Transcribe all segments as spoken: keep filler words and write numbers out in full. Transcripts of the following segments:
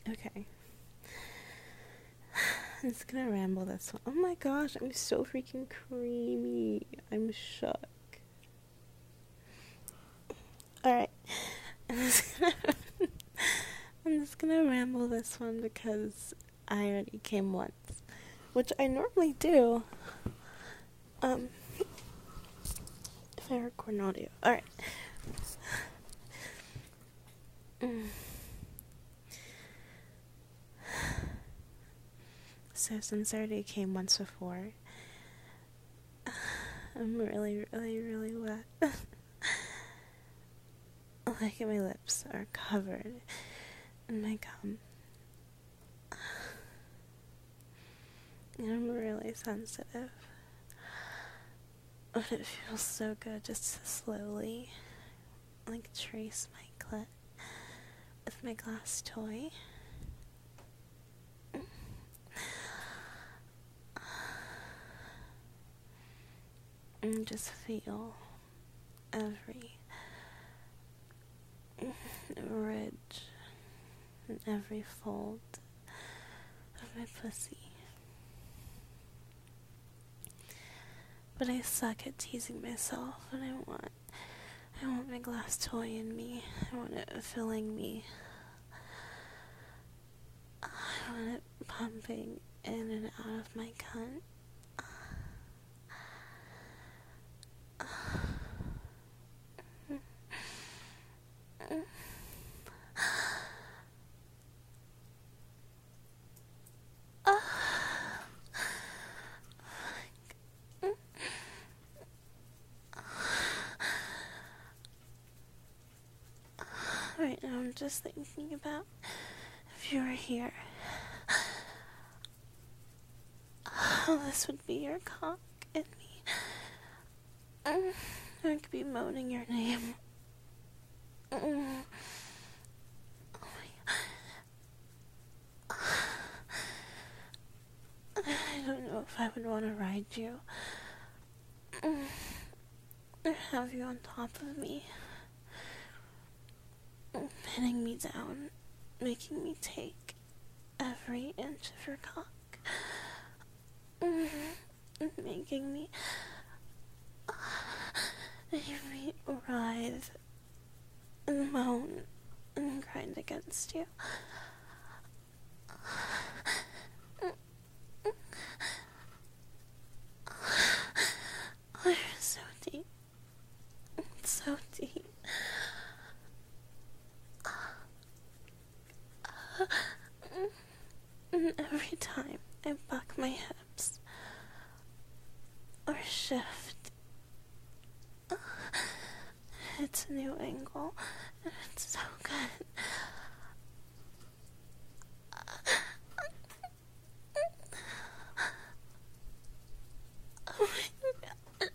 Okay. I'm just gonna ramble this one. Oh my gosh, I'm so freaking creamy. I'm shook. Alright. I'm just gonna I'm just gonna ramble this one because I already came once. Which I normally do. Um if I record an audio. Alright. Mm. So since I already came once before, I'm really, really, really wet. Like my lips are covered in my gum. And I'm really sensitive. But it feels so good just to slowly, like, trace my clit with my glass toy. And just feel every ridge and every fold of my pussy. But I suck at teasing myself, and I want, I want my glass toy in me. I want it filling me. I want it pumping in and out of my cunt. Right now I'm just thinking about if you were here, how this would be your cock in me. I could be moaning your name. Oh my God. I don't know if I would want to ride you or have you on top of me, pinning me down, making me take every inch of your cock, making me making me writhe and moan and grind against you. Oh, you're so deep. So deep. And every time I buck my hips or shift, it's a new angle, and it's so good. Oh my God.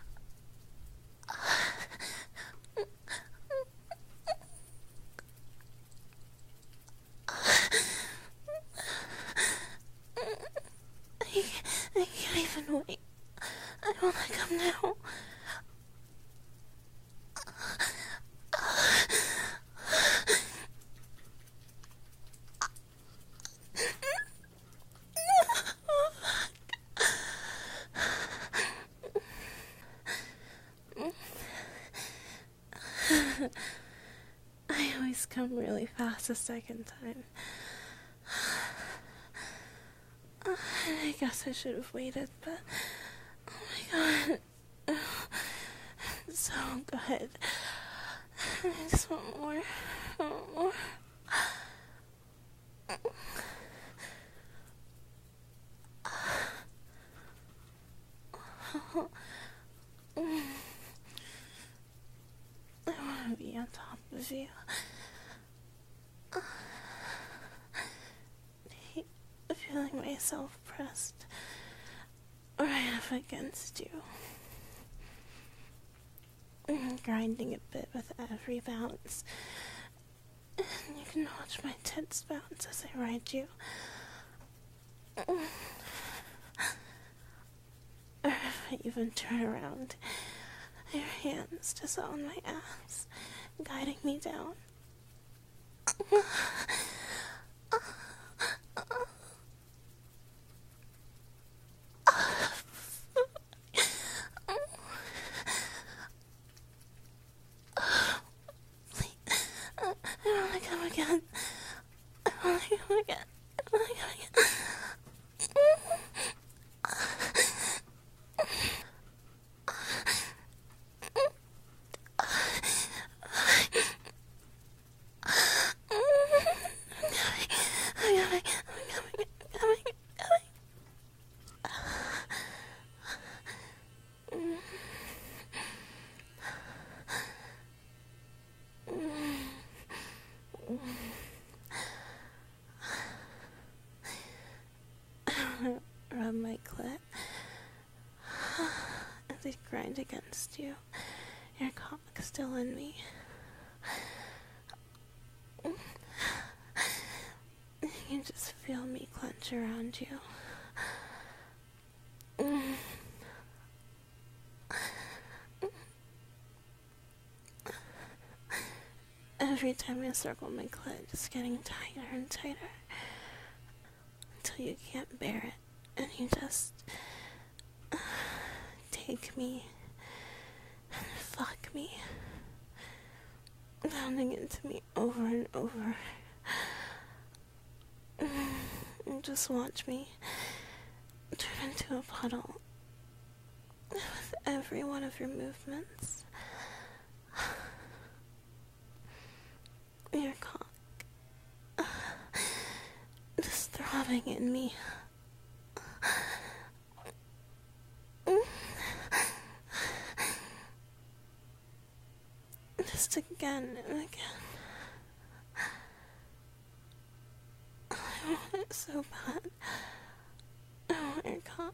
I, I can't even wait. I wanna come now. I always come really fast the second time. I guess I should have waited, but oh my God, it's so good. I just want more. I want more. I want to be on top of you. Feeling myself pressed right up against you. Grinding a bit with every bounce. And you can watch my tits bounce as I ride you. Or if I even turn around, your hands just on my ass, guiding me down. Oh my god. Oh my god. Rub my clit as I grind against you, your cock still in me. You just feel me clench around you. Every time I circle my clit, just getting tighter and tighter until you can't bear it, and you just uh, take me and fuck me, pounding into me over and over. And just watch me turn into a puddle with every one of your movements. Your cock uh, just throbbing in me. Just again and again. I want it so bad. I want your cock.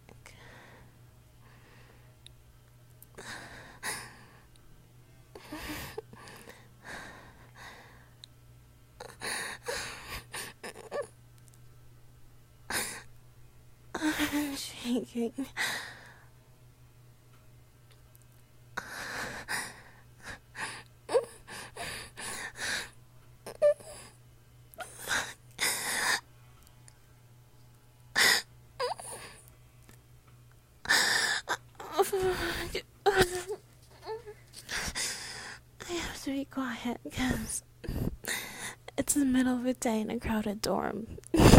I'm shaking. I have to be quiet because it's the middle of the day in a crowded dorm.